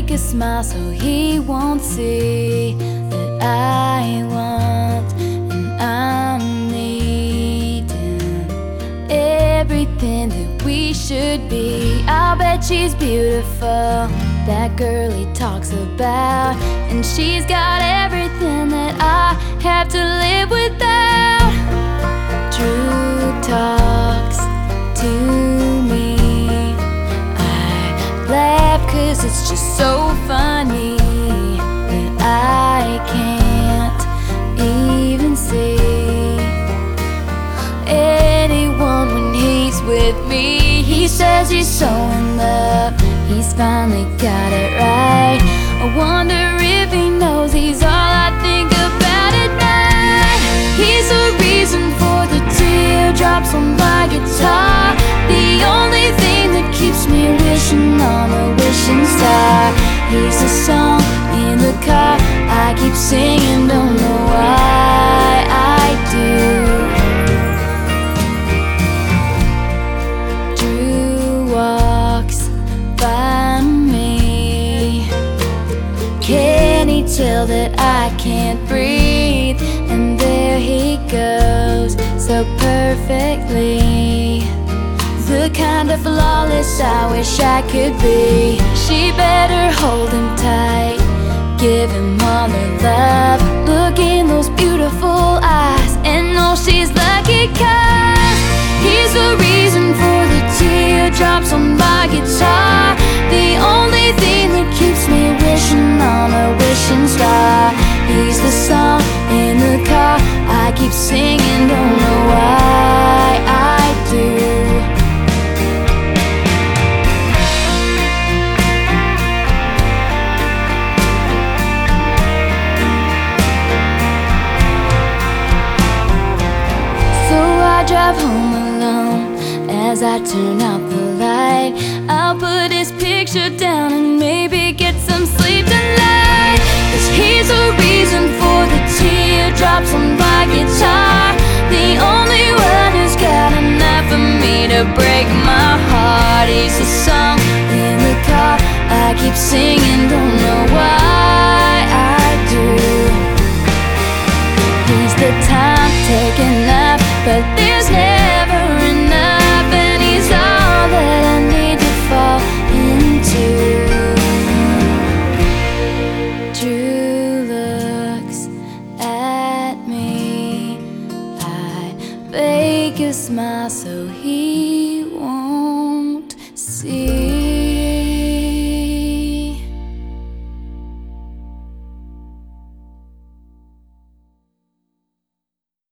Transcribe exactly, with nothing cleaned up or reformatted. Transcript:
fake a smile so he won't see that I want and I'm needing everything that we should be. I'll bet she's beautiful, that girl he talks about, and she's got everything that I have to live without. Drew talks to me, I laugh cause it's just so funny that I can't even see anyone when he's with me. He says he's so in love, he's finally got it right. I wonder if he knows he's all I think about at night. He's the reason for the teardrops on my guitar, the only thing that keeps me wishing on a wishing star. He's the song in the car I keep singing, don't know why I do. Drew walks by me, can he tell that I can't breathe? And there he goes, so perfectly, the kind of flawless I wish I could be. She better hold him tight, give him all her love, look in those beautiful eyes and know she's lucky cause he's the reason for the teardrops on my guitar, the only thing that keeps me wishing on a wishing star. He's the song in the car I keep singing, don't know why I do. I drive home alone as I turn out the light. I'll put his picture down and maybe get some sleep tonight, cause he's the reason for the teardrops on my guitar, the only one who's got enough for me to break my heart. He's the song in the car I keep singing, don't know why I do. He's the time taken up, but there's never enough, and he's all that I need to fall into. Drew looks at me, I fake a smile so he won't see.